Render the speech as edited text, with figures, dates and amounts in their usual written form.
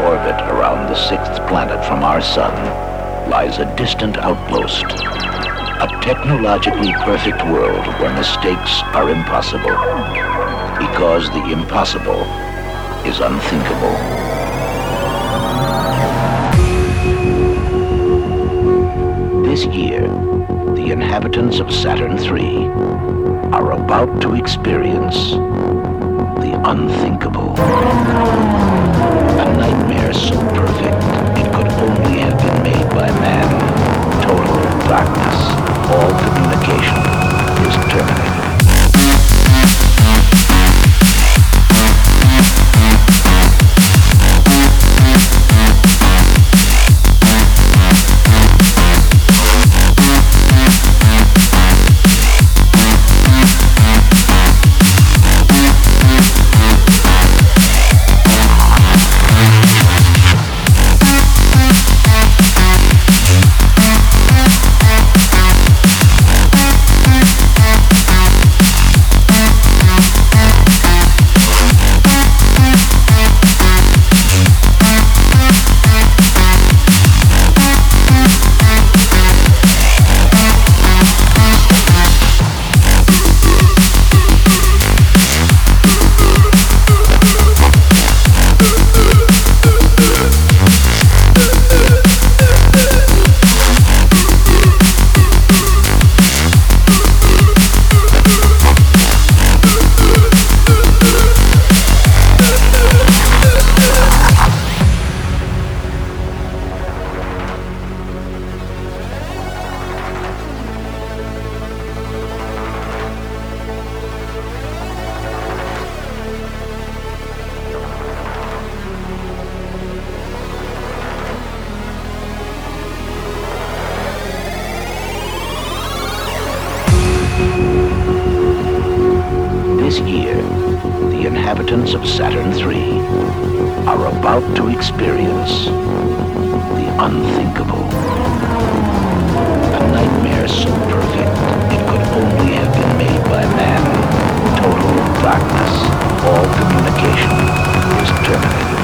orbit around the sixth planet from our sun lies a distant outpost. A technologically perfect world where mistakes are impossible. Because the impossible is unthinkable. This year, the inhabitants of Saturn III are about to experience the unthinkable. A nightmare so perfect it could only have been made by man. Total darkness. All communication is terminated. This year, the inhabitants of Saturn III are about to experience the unthinkable. A nightmare so perfect it could only have been made by man. Total darkness. All communication is terminated.